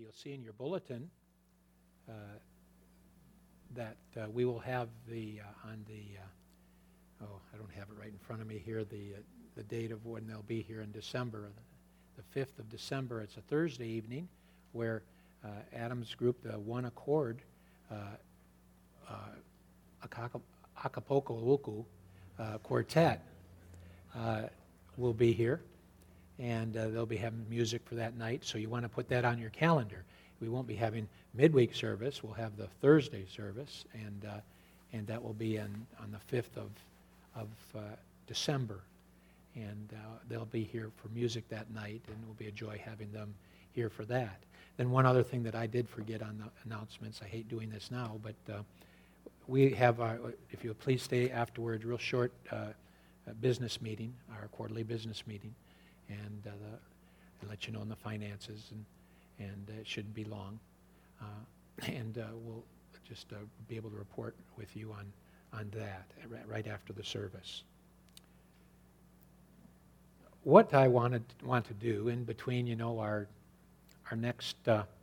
you'll see in your bulletin that we will have I don't have it right in front of me here, the date of when they'll be here in December, the 5th of December. It's a Thursday evening where Adam's group, the One Accord, Acapulco Quartet, will be here, and they'll be having music for that night, so you want to put that on your calendar. We won't be having midweek service. We'll have the Thursday service, and that will be on the 5th of December. And they'll be here for music that night, and it will be a joy having them here for that. Then one other thing that I did forget on the announcements, I hate doing this now, but we have, if you'll please stay afterwards, real short business meeting, our quarterly business meeting, and I'll let you know on the finances, and it shouldn't be long. And we'll just be able to report with you on that right after the service. What I want to do in between, our next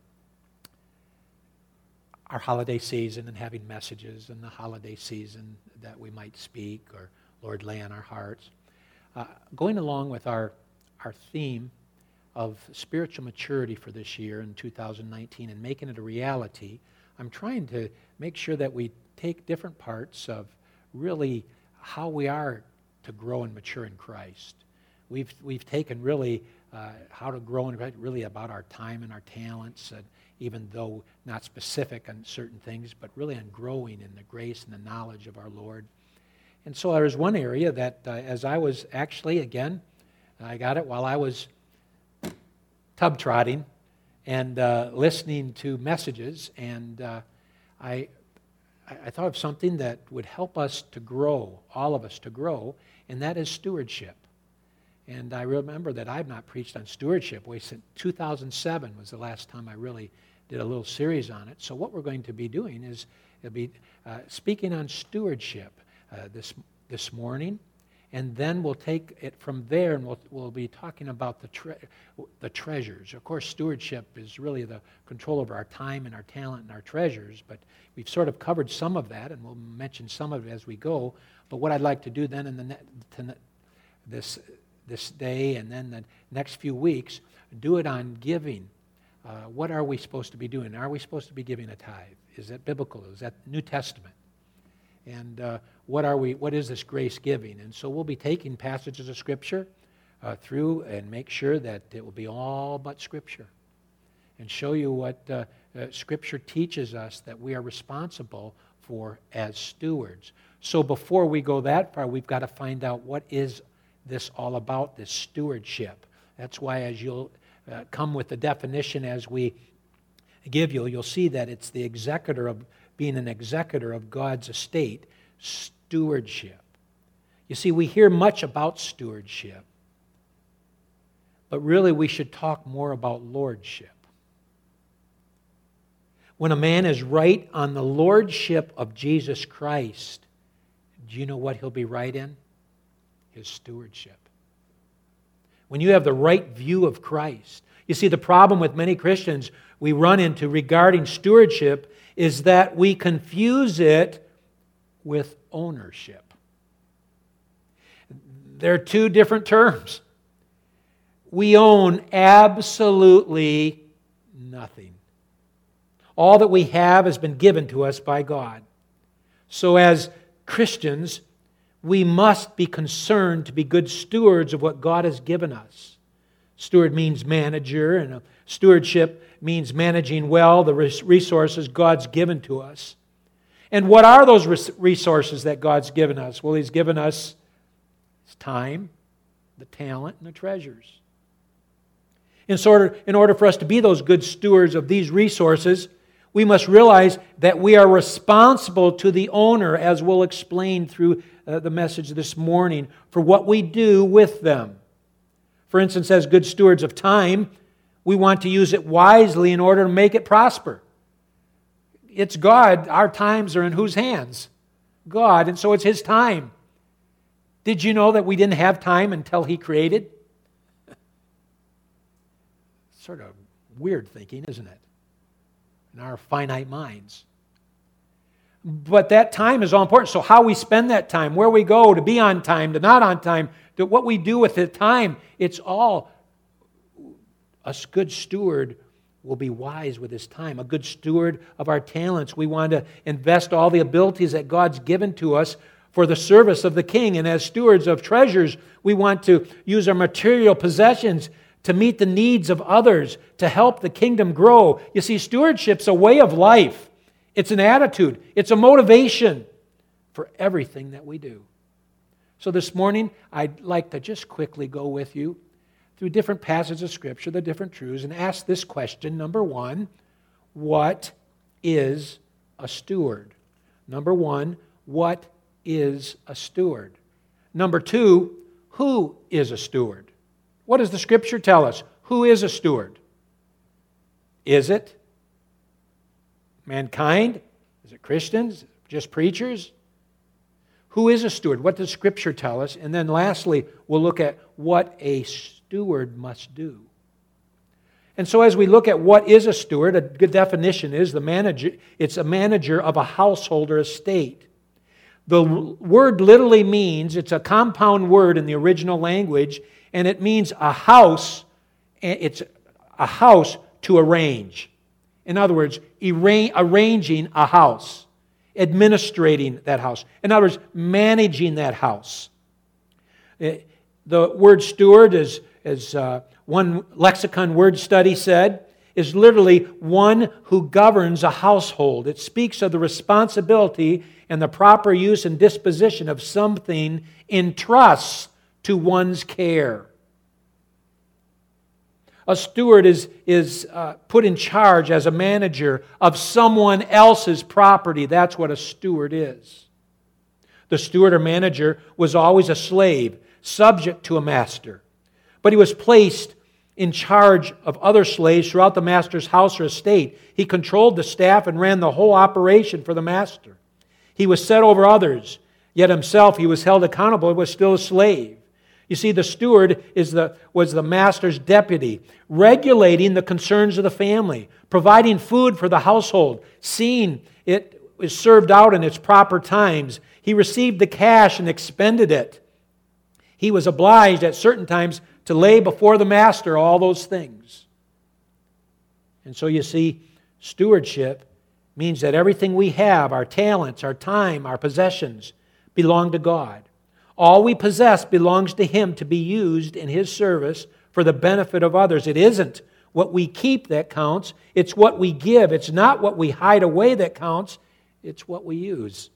our holiday season and having messages in the holiday season that we might speak or Lord lay on our hearts, going along with our theme of spiritual maturity for this year in 2019 and making it a reality, I'm trying to make sure that we take different parts of really how we are to grow and mature in Christ. We've taken really how to grow and really about our time and our talents, even though not specific on certain things, but really on growing in the grace and the knowledge of our Lord. And so there's one area that as I was actually, again, I got it while I was tub trotting and listening to messages, and I thought of something that would help us to grow, all of us to grow, and that is stewardship. And I remember that I've not preached on stewardship. Since 2007 was the last time I really did a little series on it. So what we're going to be doing is speaking on stewardship this morning, and then we'll take it from there, and we'll be talking about the treasures. Of course, stewardship is really the control over our time and our talent and our treasures, but we've sort of covered some of that, and we'll mention some of it as we go. But what I'd like to do then in this day and then the next few weeks, do it on giving. What are we supposed to be doing? Are we supposed to be giving a tithe? Is that biblical? Is that New Testament? And what is this grace giving? And so we'll be taking passages of Scripture through and make sure that it will be all but Scripture and show you what Scripture teaches us that we are responsible for as stewards. So before we go that far, we've got to find out what is this all about, this stewardship. That's why as you'll come with the definition as we give you'll see that it's the executor of being an executor of God's estate, stewardship. You see, we hear much about stewardship, but really we should talk more about lordship. When a man is right on the lordship of Jesus Christ, do you know what he'll be right in? His stewardship. When you have the right view of Christ. You see, the problem with many Christians we run into regarding stewardship is that we confuse it with ownership. They're two different terms. We own absolutely nothing. All that we have has been given to us by God. So as Christians, we must be concerned to be good stewards of what God has given us. Steward means manager, and stewardship means managing well the resources God's given to us. And what are those resources that God's given us? Well, He's given us His time, the talent, and the treasures. In order for us to be those good stewards of these resources, we must realize that we are responsible to the owner, as we'll explain through the message this morning, for what we do with them. For instance, as good stewards of time, we want to use it wisely in order to make it prosper. It's God. Our times are in whose hands? God, and so it's His time. Did you know that we didn't have time until He created? Sort of weird thinking, isn't it? in our finite minds. But that time is all important. So how we spend that time, where we go, to be on time, to not on time, to what we do with the time, it's all, a good steward will be wise with his time. A good steward of our talents. We want to invest all the abilities that God's given to us for the service of the King. And as stewards of treasures, we want to use our material possessions to meet the needs of others, to help the kingdom grow. You see, stewardship's a way of life. It's an attitude. It's a motivation for everything that we do. So this morning, I'd like to just quickly go with you through different passages of Scripture, the different truths, and ask this question. Number one, what is a steward? Number one, what is a steward? Number two, who is a steward? What does the Scripture tell us? Who is a steward? Is it mankind? Is it Christians? Just preachers? Who is a steward? What does Scripture tell us? And then lastly, we'll look at what a steward must do. And so as we look at what is a steward, a good definition is the manager. It's a manager of a household or estate. The word literally means, it's a compound word in the original language, and it means a house. It's a house to arrange. In other words, arranging a house, administrating that house. In other words, managing that house. The word steward, as one lexicon word study said, is literally one who governs a household. It speaks of the responsibility and the proper use and disposition of something entrusts to one's care. A steward is put in charge as a manager of someone else's property. That's what a steward is. The steward or manager was always a slave, subject to a master. But he was placed in charge of other slaves throughout the master's house or estate. He controlled the staff and ran the whole operation for the master. He was set over others, yet himself he was held accountable. He was still a slave. You see, the steward was the master's deputy, regulating the concerns of the family, providing food for the household, seeing it was served out in its proper times. He received the cash and expended it. He was obliged at certain times to lay before the master all those things. And so you see, stewardship means that everything we have, our talents, our time, our possessions, belong to God. All we possess belongs to Him to be used in His service for the benefit of others. It isn't what we keep that counts. It's what we give. It's not what we hide away that counts. It's what we use.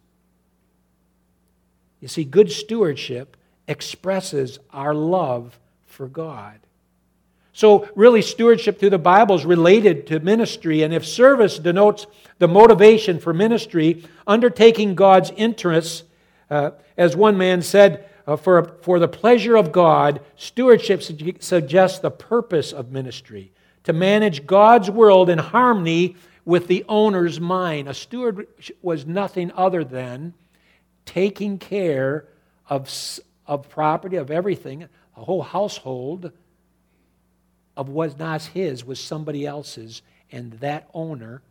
You see, good stewardship expresses our love for God. So really, stewardship through the Bible is related to ministry. And if service denotes the motivation for ministry, undertaking God's interests, as one man said, for the pleasure of God, stewardship suggests the purpose of ministry, to manage God's world in harmony with the owner's mind. A steward was nothing other than taking care of property, of everything, a whole household of what was not his, was somebody else's, and that owner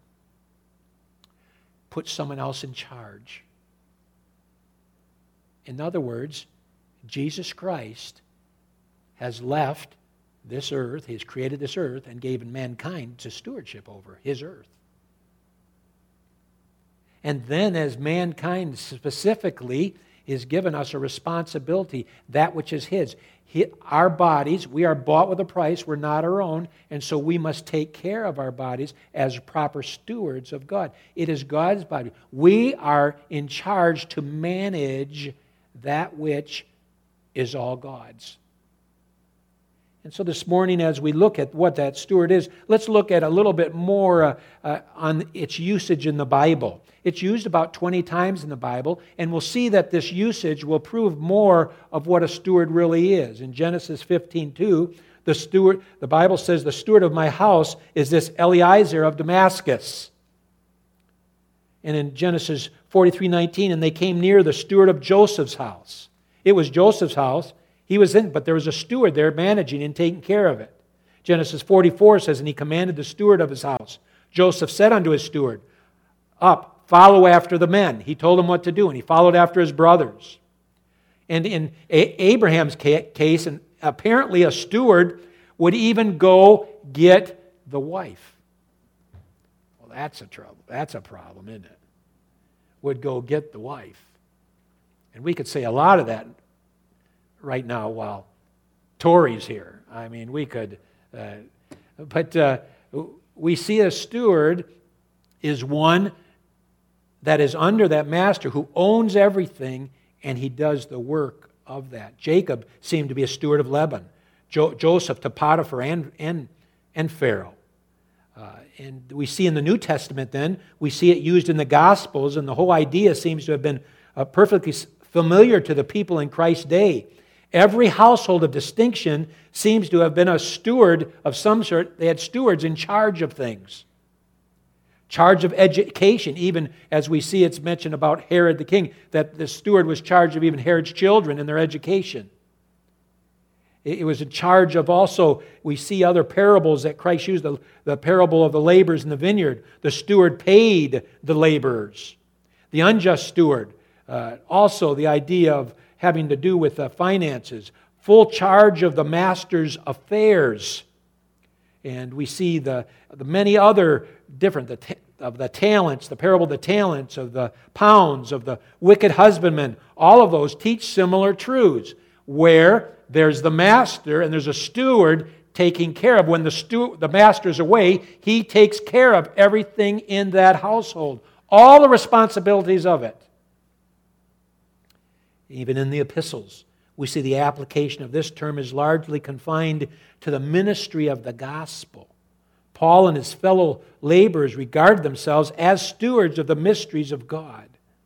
put someone else in charge. In other words, Jesus Christ has left this earth, He has created this earth, and given mankind to stewardship over His earth. And then as mankind specifically is given us a responsibility, that which is His. Our bodies, we are bought with a price, we're not our own, and so we must take care of our bodies as proper stewards of God. It is God's body. We are in charge to manage that which is all God's. And so this morning, as we look at what that steward is, let's look at a little bit more on its usage in the Bible. It's used about 20 times in the Bible, and we'll see that this usage will prove more of what a steward really is. In Genesis 15:2, the Bible says, "The steward of my house is this Eliezer of Damascus." And in Genesis 43:19, "And they came near the steward of Joseph's house." It was Joseph's house. He was in, but there was a steward there managing and taking care of it. Genesis 44 says, "And he commanded the steward of his house Joseph said unto his steward, Up, follow after the men. He told him what to do, and he followed after his brothers. And in Abraham's case, and apparently a steward would even go get the wife. Well, that's a trouble. That's a problem, isn't it? Would go get the wife. And we could say a lot of that right now while Tori's here. I mean, we could... But we see a steward is one that is under that master who owns everything, and he does the work of that. Jacob seemed to be a steward of Laban. Joseph to Potiphar and Pharaoh. And we see in the New Testament then, we see it used in the Gospels, and the whole idea seems to have been perfectly familiar to the people in Christ's day. Every household of distinction seems to have been a steward of some sort. They had stewards in charge of things. Charge of education, even as we see it's mentioned about Herod the king, that the steward was charged of even Herod's children and their education. It was in charge of also, we see other parables that Christ used, the parable of the laborers in the vineyard. The steward paid the laborers. The unjust steward, also the idea of having to do with finances, full charge of the master's affairs. And we see the many other different, of the talents, the parable of the talents, of the pounds, of the wicked husbandman. All of those teach similar truths, where there's the master and there's a steward taking care of. When the master's away, he takes care of everything in that household, all the responsibilities of it. Even in the epistles, we see the application of this term is largely confined to the ministry of the gospel. Paul and his fellow laborers regard themselves as stewards of the mysteries of God.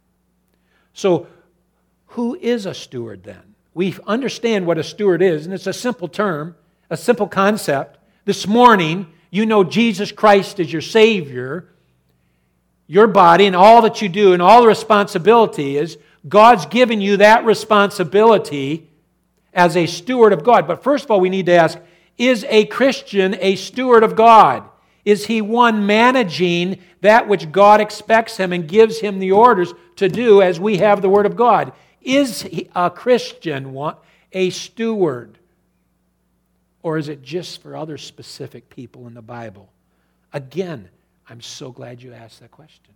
So, who is a steward then? We understand what a steward is, and it's a simple term, a simple concept. This morning, you know Jesus Christ is your Savior. Your body and all that you do and all the responsibility is, God's given you that responsibility as a steward of God. But first of all, we need to ask, is a Christian a steward of God? Is he one managing that which God expects him and gives him the orders to do as we have the Word of God? Is a Christian a steward? Or is it just for other specific people in the Bible? Again, I'm so glad you asked that question.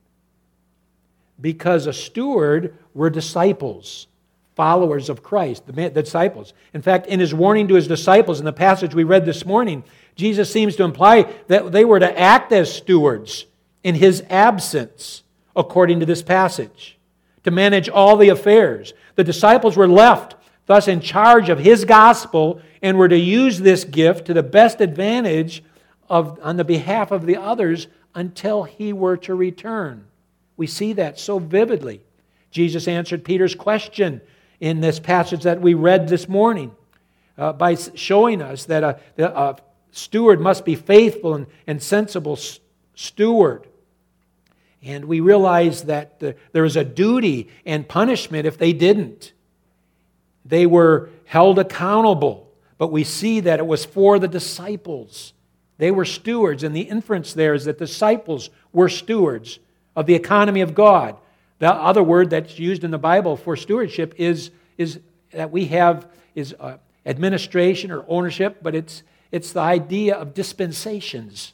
Because a steward were disciples, followers of Christ, the disciples. In fact, in his warning to his disciples, in the passage we read this morning, Jesus seems to imply that they were to act as stewards in his absence, according to this passage, to manage all the affairs. The disciples were left, thus, in charge of his gospel and were to use this gift to the best advantage on the behalf of the others until he were to return. We see that so vividly. Jesus answered Peter's question in this passage that we read this morning by showing us that a steward must be faithful and sensible steward. And we realize that there is a duty and punishment if they didn't. They were held accountable. But we see that it was for the disciples. They were stewards, and the inference there is that disciples were stewards of the economy of God. The other word that's used in the Bible for stewardship is that we have is administration or ownership, but it's the idea of dispensations,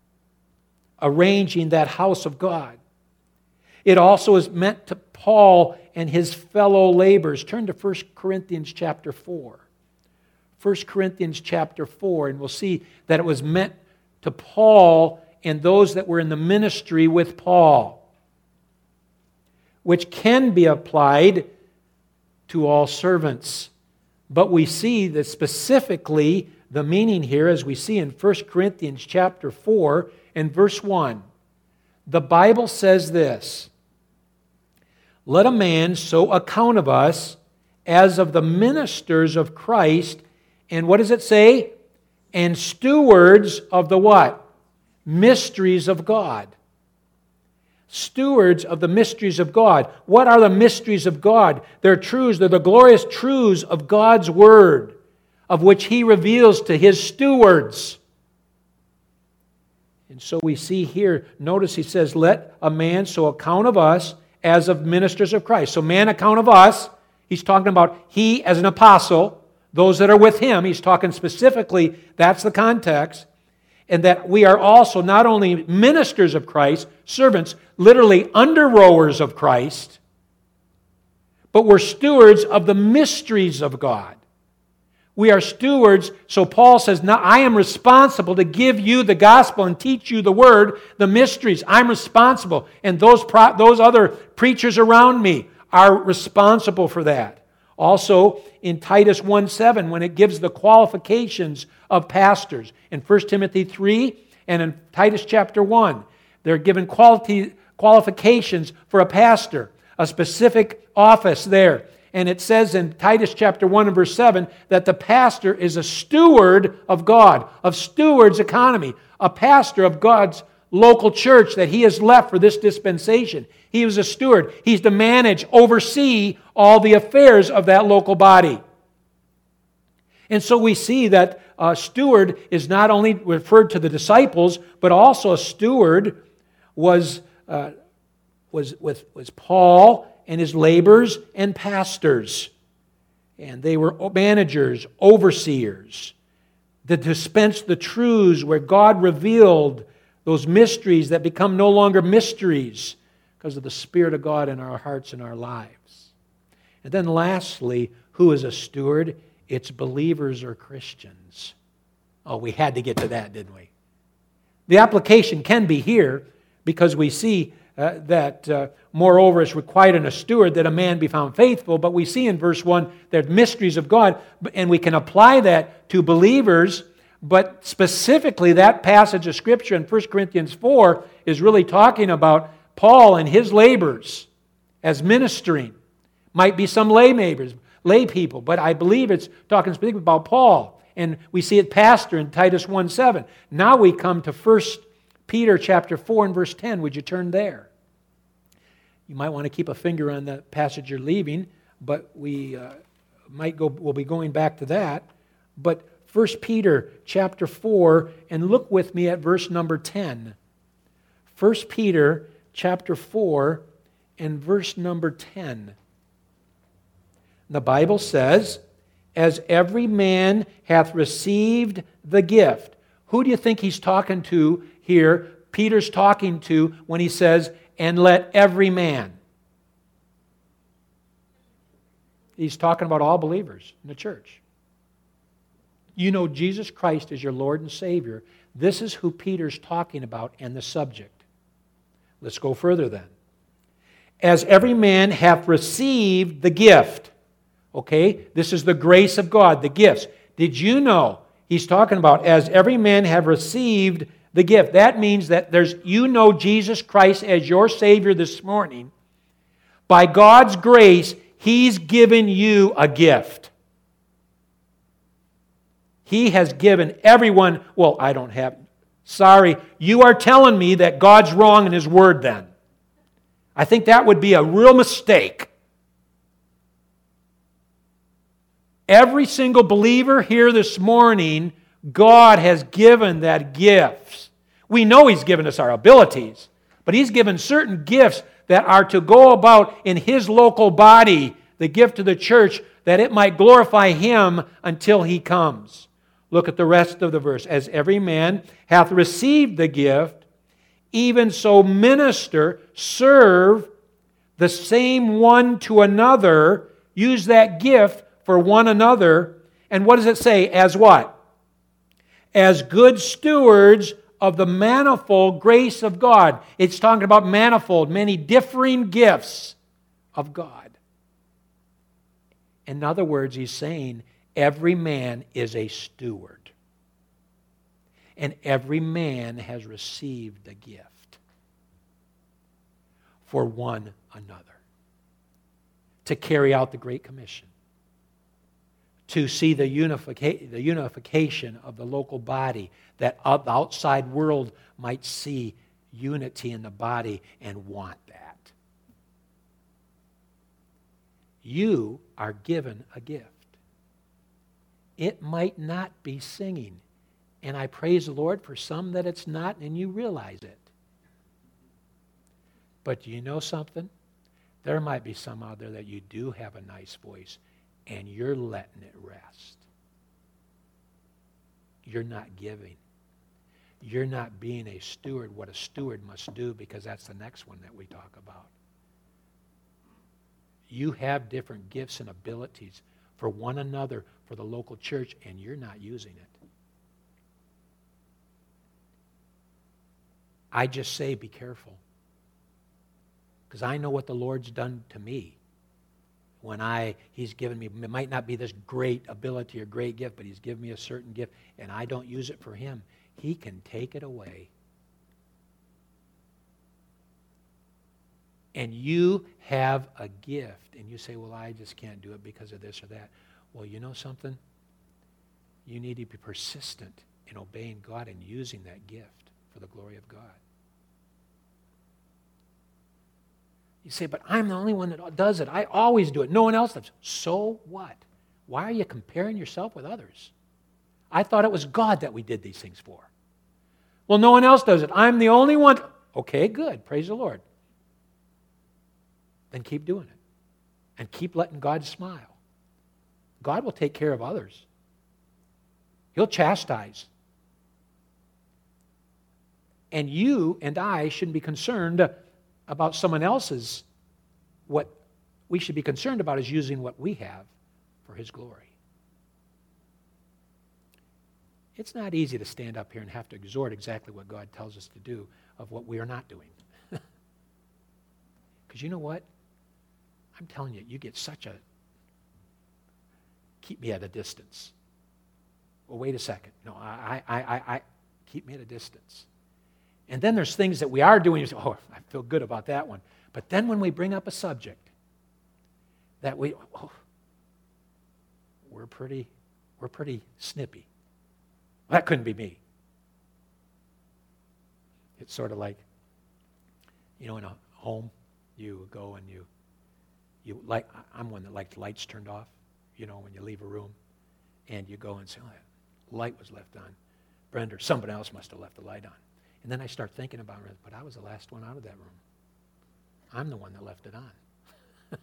arranging that house of God. It also is meant to Paul and his fellow laborers. Turn to 1 Corinthians chapter 4. 1 Corinthians chapter 4, and we'll see that it was meant to Paul and those that were in the ministry with Paul, which can be applied to all servants. But we see that specifically the meaning here, as we see in 1 Corinthians chapter 4 and verse 1. The Bible says this, "Let a man so account of us as of the ministers of Christ," and what does it say? "And stewards of the" what? Mysteries of God. Stewards of the mysteries of God. What are the mysteries of God? They're truths. They're the glorious truths of God's Word, of which He reveals to His stewards. And so we see here, notice he says, let a man so account of us as of ministers of Christ. So man account of us, he's talking about he as an apostle, those that are with him. He's talking specifically, that's the context. And that we are also not only ministers of Christ, servants, literally under-rowers of Christ, but we're stewards of the mysteries of God. We are stewards, so Paul says, now I am responsible to give you the gospel and teach you the word, the mysteries. I'm responsible. And those other preachers around me are responsible for that. Also, in Titus 1:7, when it gives the qualifications of pastors, in 1 Timothy 3 and in Titus chapter 1, they're given qualifications for a pastor, a specific office there. And it says in Titus chapter 1 and verse 7 that the pastor is a steward of God, of steward's economy, a pastor of God's local church that he has left for this dispensation. He was a steward. He's to manage, oversee all the affairs of that local body. And so we see that a steward is not only referred to the disciples, but also a steward was Paul and his laborers and pastors. And they were managers, overseers, that dispensed the truths where God revealed those mysteries that become no longer mysteries because of the Spirit of God in our hearts and our lives. And then lastly, who is a steward? It's believers or Christians. Oh, we had to get to that, didn't we? The application can be here because we see that moreover it's required in a steward that a man be found faithful, but we see in verse 1 that mysteries of God, and we can apply that to believers, but specifically that passage of Scripture in 1 Corinthians 4 is really talking about Paul and his labors as ministering. Might be some lay people, but I believe it's talking specifically about Paul, and we see it pastor in Titus 1:7. Now we come to 1 Peter chapter 4 and verse 10. Would you turn there? You might want to keep a finger on the passage you're leaving, but we'll be going back to that. But 1 Peter chapter 4, and look with me at verse number 10. 1 Peter chapter 4 and verse number 10. The Bible says, as every man hath received the gift. Who do you think he's talking to here? Peter's talking to when he says, and let every man. He's talking about all believers in the church. You know Jesus Christ is your Lord and Savior. This is who Peter's talking about and the subject. Let's go further then. As every man hath received the gift. Okay, this is the grace of God, the gifts. Did you know he's talking about as every man have received the gift? That means that you know Jesus Christ as your Savior this morning. By God's grace, He's given you a gift. He has given everyone, well, I don't have, sorry, you are telling me that God's wrong in His Word then. I think that would be a real mistake. Every single believer here this morning, God has given that gift. We know He's given us our abilities, but He's given certain gifts that are to go about in His local body, the gift of the church, that it might glorify Him until He comes. Look at the rest of the verse. As every man hath received the gift, even so minister, serve the same one to another, use that gift for one another. And what does it say? As what? As good stewards of the manifold grace of God. It's talking about manifold, many differing gifts of God. In other words, he's saying every man is a steward. And every man has received a gift for one another. To carry out the Great Commission. To see the unification of the local body, that the outside world might see unity in the body and want that. You are given a gift. It might not be singing. And I praise the Lord for some that it's not, and you realize it. But do you know something? There might be some out there that you do have a nice voice, and you're letting it rest. You're not giving. You're not being a steward, what a steward must do, because that's the next one that we talk about. You have different gifts and abilities for one another, for the local church, and you're not using it. I just say be careful. Because I know what the Lord's done to me. When He's given me, it might not be this great ability or great gift, but He's given me a certain gift, and I don't use it for Him. He can take it away. And you have a gift, and you say, well, I just can't do it because of this or that. Well, you know something? You need to be persistent in obeying God and using that gift for the glory of God. You say, but I'm the only one that does it. I always do it. No one else does. So what? Why are you comparing yourself with others? I thought it was God that we did these things for. Well, no one else does it. I'm the only one. Okay, good. Praise the Lord. Then keep doing it. And keep letting God smile. God will take care of others. He'll chastise. And you and I shouldn't be concerned about someone else's. What we should be concerned about is using what we have for His glory. It's not easy to stand up here and have to exhort exactly what God tells us to do of what we are not doing. Because you know what? I'm telling you, you get such a, keep me at a distance. Well, wait a second. No, I keep me at a distance. And then there's things that we are doing, you say, oh, I feel good about that one. But then when we bring up a subject that we're pretty snippy. That couldn't be me. It's sort of like, in a home, you go and you like, I'm one that likes lights turned off, when you leave a room, and you go and say, oh, that light was left on. Brenda or somebody else must have left the light on. And then I start thinking about it, but I was the last one out of that room. I'm the one that left it on.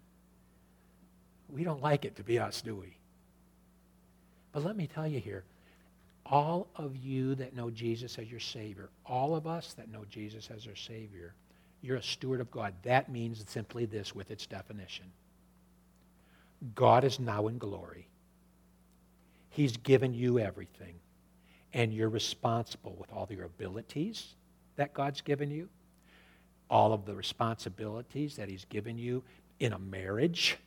We don't like it to be us, do we? But let me tell you here, all of you that know Jesus as your Savior, all of us that know Jesus as our Savior, you're a steward of God. That means simply this with its definition. God is now in glory. He's given you everything. And you're responsible with all your abilities that God's given you, all of the responsibilities that He's given you in a marriage,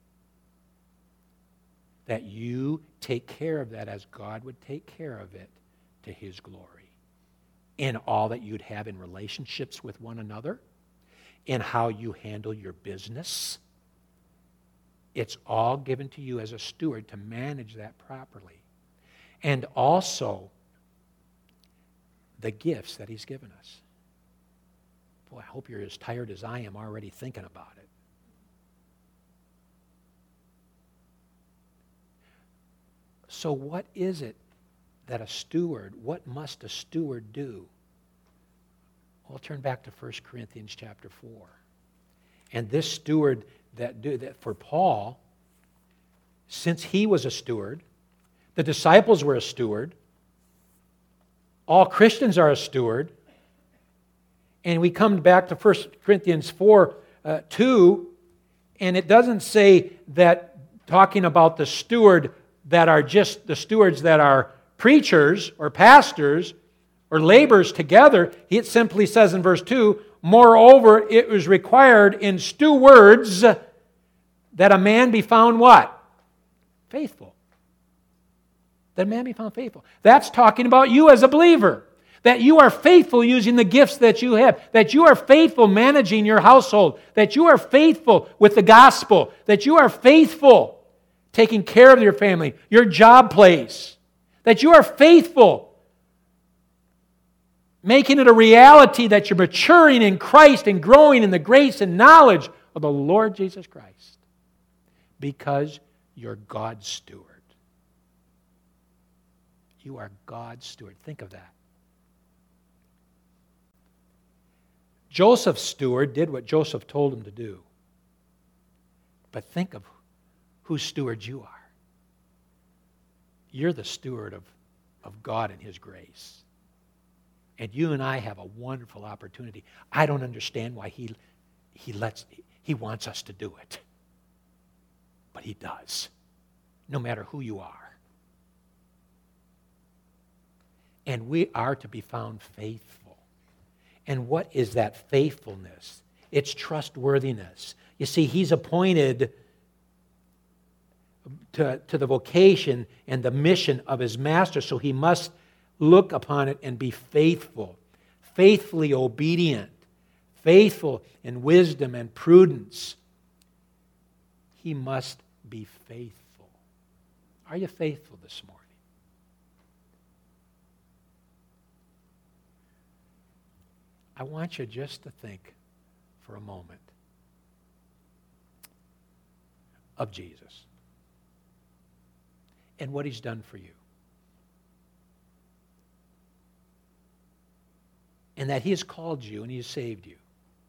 that you take care of that as God would take care of it to His glory. In all that you'd have in relationships with one another, in how you handle your business. It's all given to you as a steward to manage that properly. And also the gifts that He's given us. Boy, I hope you're as tired as I am already thinking about it. So what is it that what must a steward do? Well, turn back to 1 Corinthians chapter 4. And this steward that for Paul, since he was a steward, the disciples were a steward, all Christians are a steward, and we come back to 1 Corinthians 4, 2, and it doesn't say that talking about the steward that are just the stewards that are preachers or pastors or laborers together. It simply says in verse 2, moreover, it was required in stewards that a man be found what? Faithful. That a man be found faithful. That's talking about you as a believer. That you are faithful using the gifts that you have. That you are faithful managing your household. That you are faithful with the gospel. That you are faithful taking care of your family, your job place. That you are faithful making it a reality that you're maturing in Christ and growing in the grace and knowledge of the Lord Jesus Christ. Because you're God's steward. You are God's steward. Think of that. Joseph's steward did what Joseph told him to do. But think of whose steward you are. You're the steward of God and His grace. And you and I have a wonderful opportunity. I don't understand why He wants us to do it. But He does, no matter who you are. And we are to be found faithful. And what is that faithfulness? It's trustworthiness. You see, He's appointed to the vocation and the mission of His master, so He must look upon it and be faithful, faithfully obedient, faithful in wisdom and prudence. He must be faithful. Are you faithful this morning? I want you just to think for a moment of Jesus and what He's done for you. And that He has called you and He has saved you.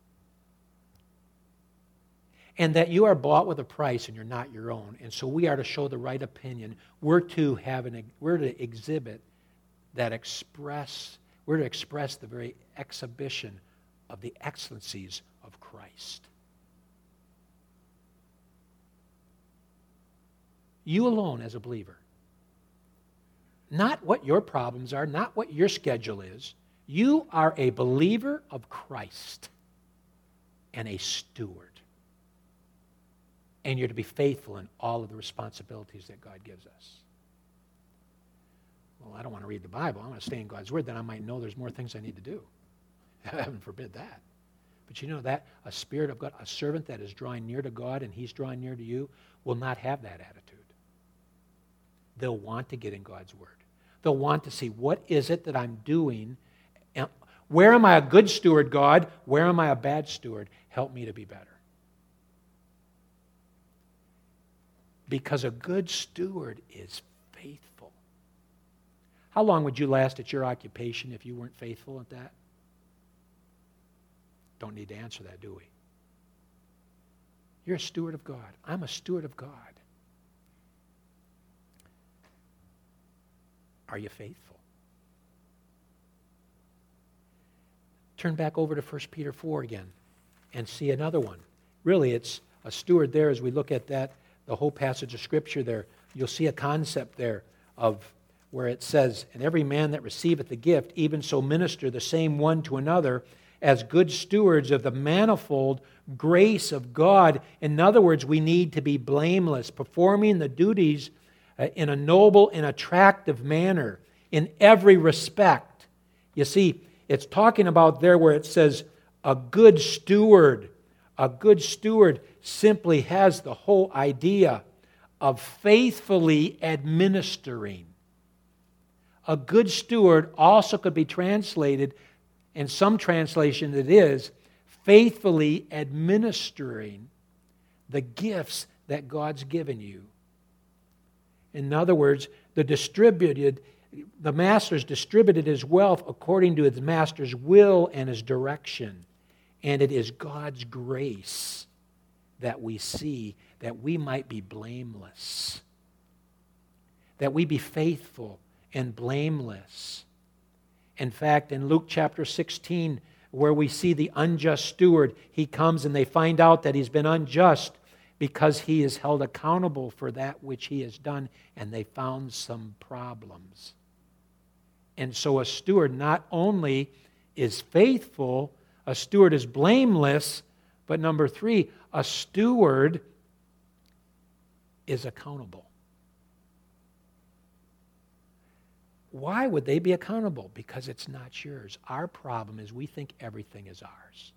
And that you are bought with a price and you're not your own. And so we are to show the right opinion. We're to exhibit that we're to express the very exhibition of the excellencies of Christ. You alone as a believer. Not what your problems are, not what your schedule is. You are a believer of Christ and a steward. And you're to be faithful in all of the responsibilities that God gives us. Well, I don't want to read the Bible. I want to stay in God's Word. Then I might know there's more things I need to do. Heaven forbid that. But you know that a spirit of God, a servant that is drawing near to God and he's drawing near to you, will not have that attitude. They'll want to get in God's Word. They'll want to see, what is it that I'm doing? Where am I a good steward, God? Where am I a bad steward? Help me to be better. Because a good steward is faithful. How long would you last at your occupation if you weren't faithful at that? Don't need to answer that, do we? You're a steward of God. I'm a steward of God. Are you faithful? Turn back over to 1 Peter 4 again and see another one. Really, it's a steward there as we look at that, the whole passage of Scripture there. You'll see a concept there of where it says, and every man that receiveth the gift, even so minister the same one to another as good stewards of the manifold grace of God. In other words, we need to be blameless, performing the duties in a noble and attractive manner in every respect. You see, it's talking about there where it says a good steward. A good steward simply has the whole idea of faithfully administering. A good steward also could be translated, in some translation it is, faithfully administering the gifts that God's given you. In other words, the master's distributed his wealth according to his master's will and his direction. And it is God's grace that we see, that we might be blameless, that we be faithful and blameless. In fact, in Luke chapter 16, where we see the unjust steward, he comes and they find out that he's been unjust because he is held accountable for that which he has done, and they found some problems. And so a steward not only is faithful, a steward is blameless, but number 3, a steward is accountable. Why would they be accountable? Because it's not yours. Our problem is we think everything is ours.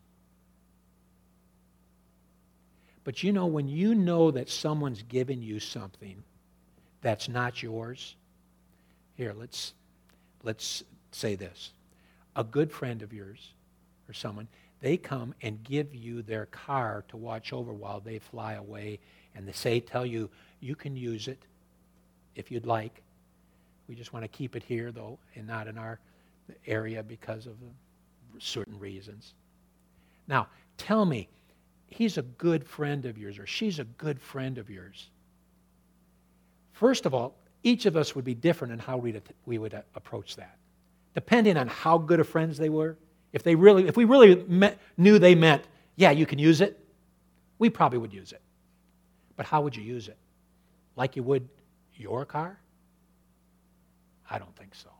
But you know, when you know that someone's given you something that's not yours, here, let's say this. A good friend of yours or someone, they come and give you their car to watch over while they fly away, and tell you, you can use it if you'd like. We just want to keep it here, though, and not in our area because of certain reasons. Now, tell me, he's a good friend of yours, or she's a good friend of yours. First of all, each of us would be different in how we would approach that, depending on how good of friends they were. If we really knew they meant, yeah, you can use it, we probably would use it. But how would you use it? Like you would your car? I don't think so.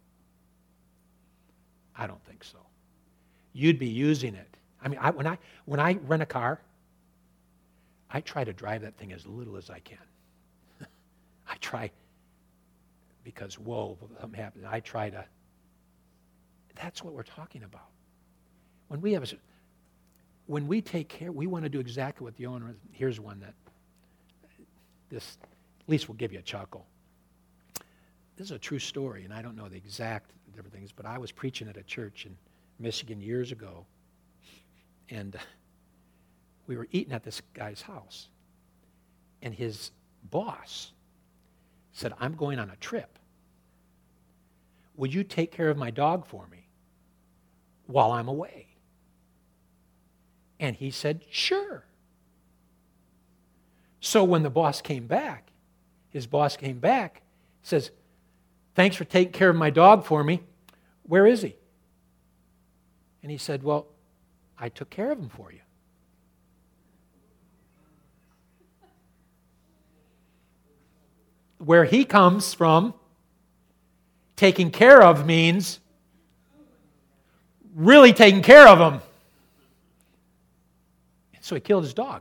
I don't think so. You'd be using it. I mean, when I rent a car, I try to drive that thing as little as I can. I try, because, whoa, something happens. I try to. That's what we're talking about. When we take care, we want to do exactly what the owner. Here's one that this at least will give you a chuckle. This is a true story, and I don't know the exact different things, but I was preaching at a church in Michigan years ago, and we were eating at this guy's house, and his boss said, I'm going on a trip. Would you take care of my dog for me while I'm away? And he said, sure. So when the boss came back, says, thanks for taking care of my dog for me. Where is he? And he said, well, I took care of him for you. Where he comes from, taking care of means really taking care of him. So he killed his dog.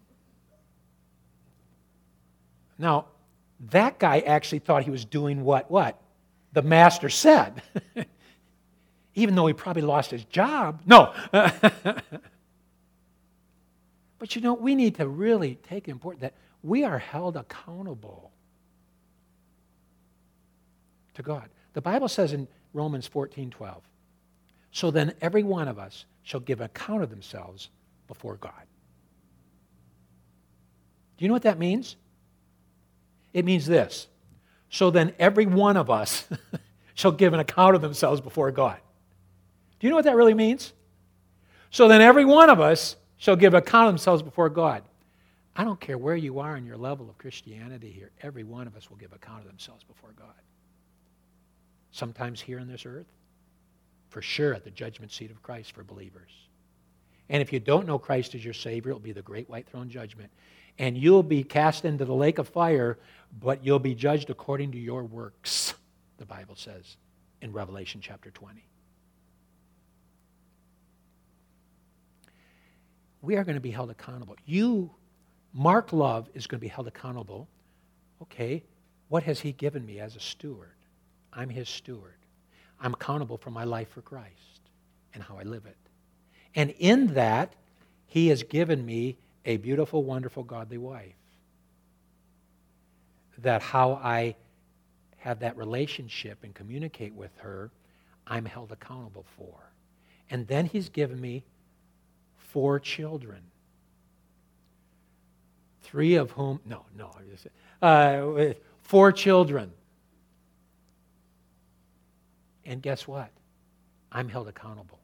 Now, that guy actually thought he was doing what the master said. Even though he probably lost his job. No. But you know, we need to really take it important that we are held accountable to God. The Bible says in Romans 14:12, so then every one of us shall give account of themselves before God. Do you know what that means? It means this. So then every one of us shall give an account of themselves before God. Do you know what that really means? So then every one of us shall give account of themselves before God. I don't care where you are in your level of Christianity here. Every one of us will give account of themselves before God. Sometimes here on this earth, for sure at the judgment seat of Christ for believers. And if you don't know Christ as your Savior, it'll be the great white throne judgment. And you'll be cast into the lake of fire, but you'll be judged according to your works, the Bible says in Revelation chapter 20. We are going to be held accountable. Mark Love, is going to be held accountable. Okay, what has he given me as a steward? I'm his steward. I'm accountable for my life for Christ and how I live it. And in that, he has given me a beautiful, wonderful, godly wife. That how I have that relationship and communicate with her, I'm held accountable for. And then he's given me 4 children. 3 of whom, 4 children. And guess what? I'm held accountable.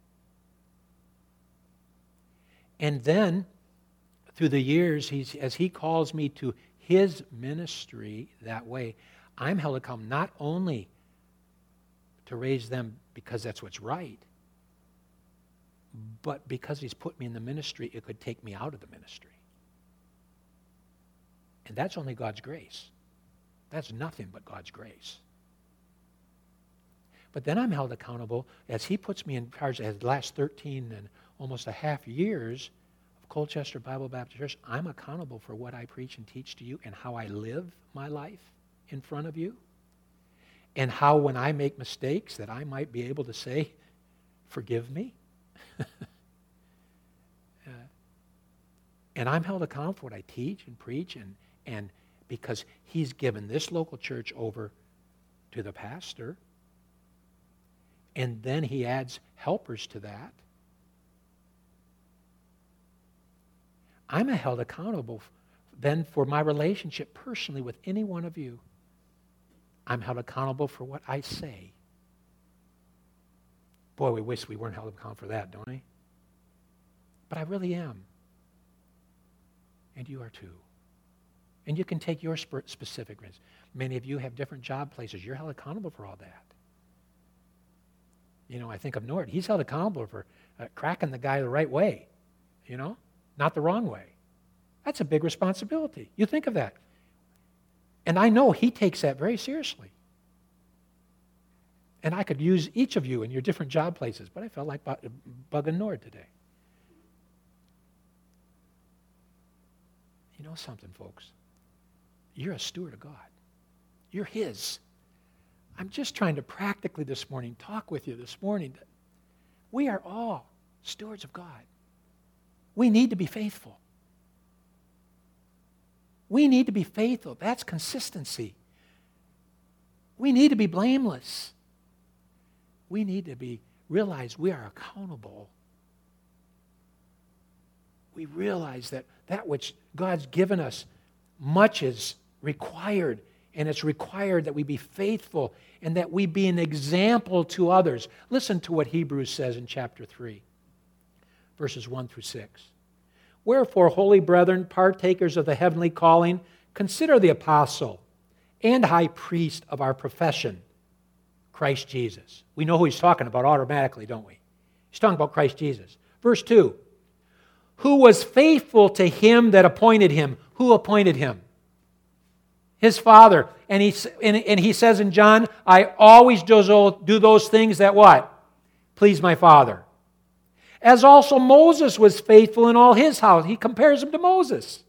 And then, through the years, as he calls me to his ministry that way, I'm held accountable not only to raise them because that's what's right, but because he's put me in the ministry, it could take me out of the ministry. And that's only God's grace. That's nothing but God's grace. But then I'm held accountable as he puts me in charge as the last 13 and almost a half years of Colchester Bible Baptist Church. I'm accountable for what I preach and teach to you and how I live my life in front of you. And how when I make mistakes that I might be able to say, forgive me. And I'm held accountable for what I teach and preach and because he's given this local church over to the pastor. And then he adds helpers to that. I'm held accountable then for my relationship personally with any one of you. I'm held accountable for what I say. Boy, we wish we weren't held accountable for that, don't we? But I really am. And you are too. And you can take your specific risks. Many of you have different job places. You're held accountable for all that. You know, I think of Nord. He's held accountable for cracking the guy the right way, you know, not the wrong way. That's a big responsibility. You think of that. And I know he takes that very seriously. And I could use each of you in your different job places, but I felt like bugging Nord today. You know something, folks? You're a steward of God. You're His. I'm just trying to practically this morning talk with you this morning that we are all stewards of God. We need to be faithful. We need to be faithful. That's consistency. We need to be blameless. We need to realize we are accountable. We realize that which God's given us, much is required, and it's required that we be faithful and that we be an example to others. Listen to what Hebrews says in chapter 3, verses 1 through 6. Wherefore, holy brethren, partakers of the heavenly calling, consider the apostle and high priest of our profession, Christ Jesus. We know who he's talking about automatically, don't we? He's talking about Christ Jesus. Verse 2, who was faithful to him that appointed him. Who appointed him? His Father. And he says in John, I always do those things that what? Please my Father. As also Moses was faithful in all his house. He compares him to Moses.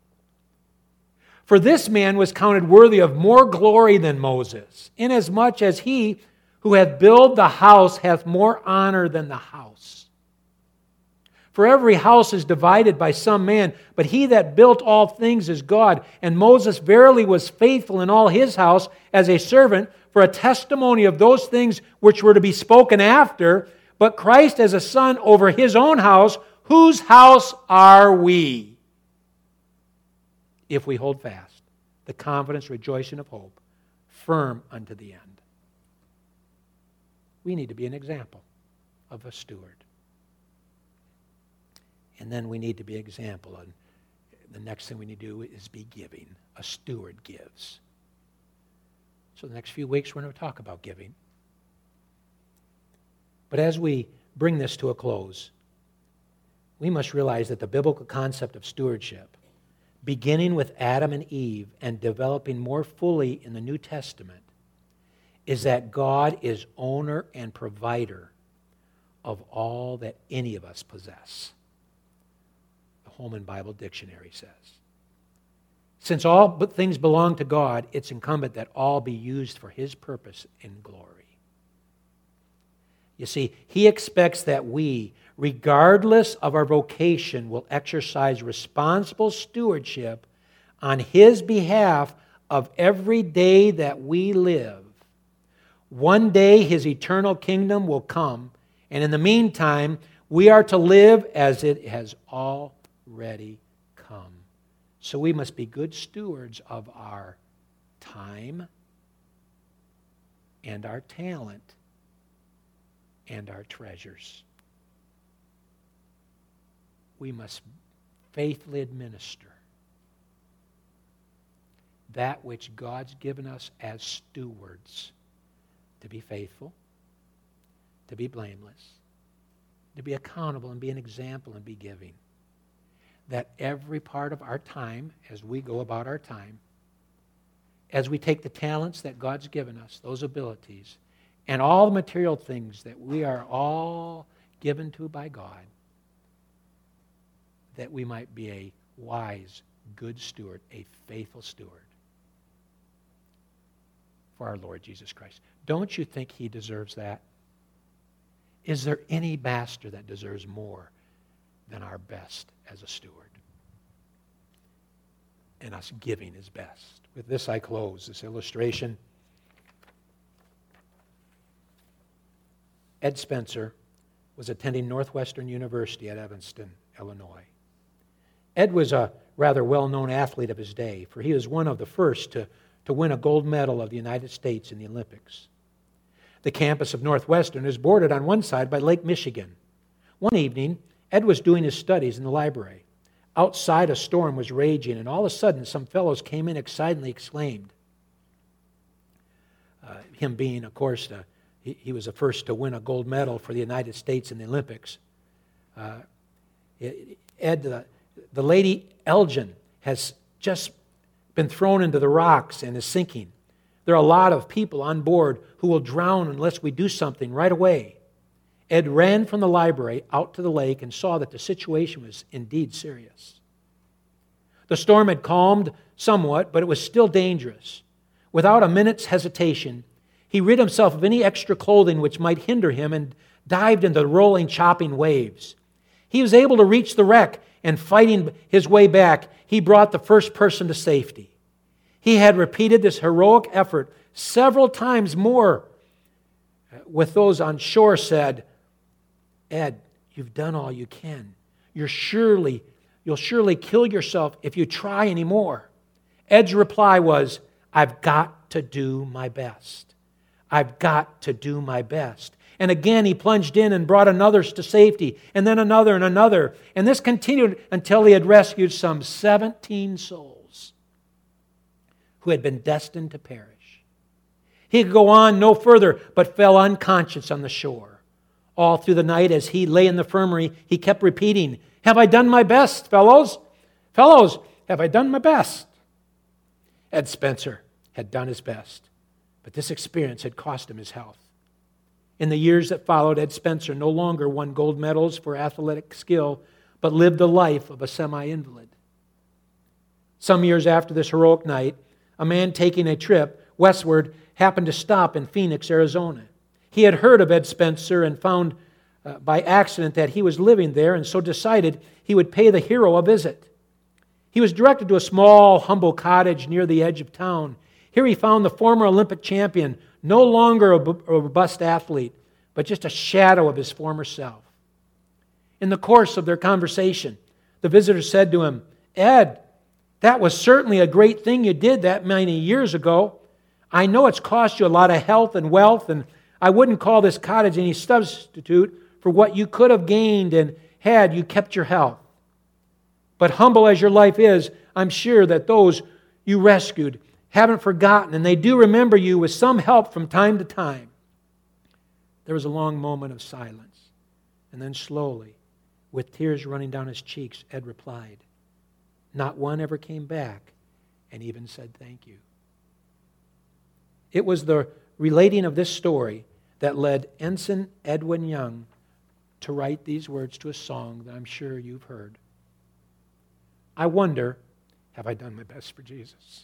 For this man was counted worthy of more glory than Moses, inasmuch as he who hath built the house hath more honor than the house. For every house is divided by some man, but he that built all things is God. And Moses verily was faithful in all his house as a servant for a testimony of those things which were to be spoken after, but Christ as a son over his own house, whose house are we? If we hold fast the confidence, rejoicing of hope, firm unto the end. We need to be an example of a steward. And then we need to be an example. And the next thing we need to do is be giving. A steward gives. So the next few weeks we're going to talk about giving. But as we bring this to a close, we must realize that the biblical concept of stewardship, beginning with Adam and Eve and developing more fully in the New Testament, is that God is owner and provider of all that any of us possess. The Holman Bible Dictionary says. Since all things belong to God, it's incumbent that all be used for His purpose and glory. You see, He expects that we, regardless of our vocation, will exercise responsible stewardship on His behalf of every day that we live. One day His eternal kingdom will come, and in the meantime, we are to live as it has already come. So we must be good stewards of our time and our talent and our treasures. We must faithfully administer that which God's given us as stewards, to be faithful, to be blameless, to be accountable and be an example and be giving. That every part of our time, as we go about our time, as we take the talents that God's given us, those abilities, and all the material things that we are all given to by God, that we might be a wise, good steward, a faithful steward for our Lord Jesus Christ. Don't you think He deserves that? Is there any master that deserves more than our best as a steward? And us giving His best. With this I close this illustration. Ed Spencer was attending Northwestern University at Evanston, Illinois. Ed was a rather well-known athlete of his day, for he was one of the first to to win a gold medal of the United States in the Olympics. The campus of Northwestern is bordered on one side by Lake Michigan. One evening, Ed was doing his studies in the library. Outside, a storm was raging, and all of a sudden, some fellows came in excitedly exclaimed. Him being, of course, he was the first to win a gold medal for the United States in the Olympics. Ed, the Lady Elgin has just been thrown into the rocks and is sinking. There are a lot of people on board who will drown unless we do something right away. Ed ran from the library out to the lake and saw that the situation was indeed serious. The storm had calmed somewhat, but it was still dangerous. Without a minute's hesitation, he rid himself of any extra clothing which might hinder him and dived into the rolling, chopping waves. He was able to reach the wreck, and fighting his way back, he brought the first person to safety. He had repeated this heroic effort several times more, with those on shore said, "Ed, you've done all you can. You'll surely kill yourself if you try anymore." Ed's reply was, "I've got to do my best. I've got to do my best." And again he plunged in and brought another to safety, and then another and another. And this continued until he had rescued some 17 souls who had been destined to perish. He could go on no further, but fell unconscious on the shore. All through the night as he lay in the infirmary, he kept repeating, "Have I done my best, fellows? Fellows, have I done my best?" Ed Spencer had done his best, but this experience had cost him his health. In the years that followed, Ed Spencer no longer won gold medals for athletic skill, but lived the life of a semi-invalid. Some years after this heroic night, a man taking a trip westward happened to stop in Phoenix, Arizona. He had heard of Ed Spencer and found by accident that he was living there, and so decided he would pay the hero a visit. He was directed to a small, humble cottage near the edge of town. Here he found the former Olympic champion, no longer a robust athlete, but just a shadow of his former self. In the course of their conversation, the visitor said to him, "Ed, that was certainly a great thing you did that many years ago. I know it's cost you a lot of health and wealth, and I wouldn't call this cottage any substitute for what you could have gained and had you kept your health. But humble as your life is, I'm sure that those you rescued haven't forgotten, and they do remember you with some help from time to time." There was a long moment of silence, and then slowly, with tears running down his cheeks, Ed replied, "Not one ever came back and even said thank you." It was the relating of this story that led Ensign Edwin Young to write these words to a song that I'm sure you've heard. I wonder, have I done my best for Jesus,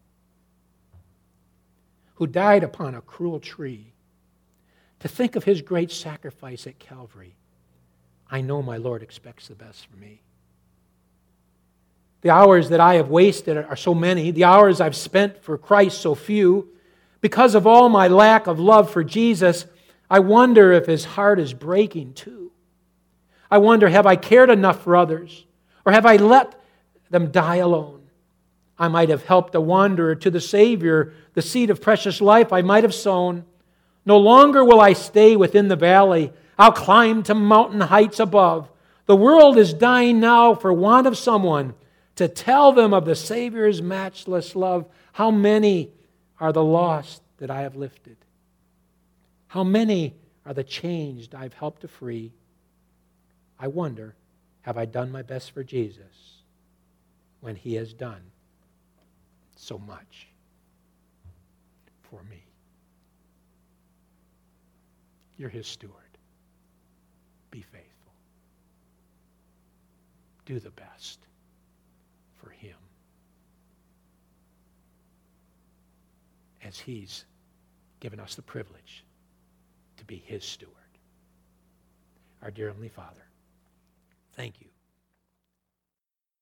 who died upon a cruel tree? To think of his great sacrifice at Calvary, I know my Lord expects the best for me. The hours that I have wasted are so many, the hours I've spent for Christ so few. Because of all my lack of love for Jesus, I wonder if his heart is breaking too. I wonder, have I cared enough for others? Or have I let them die alone? I might have helped a wanderer to the Savior, the seed of precious life I might have sown. No longer will I stay within the valley. I'll climb to mountain heights above. The world is dying now for want of someone to tell them of the Savior's matchless love. How many are the lost that I have lifted? How many are the changed I've helped to free? I wonder, have I done my best for Jesus when he has done so much for me? You're his steward. Be faithful. Do the best for him as he's given us the privilege to be his steward. Our dear Heavenly Father, thank you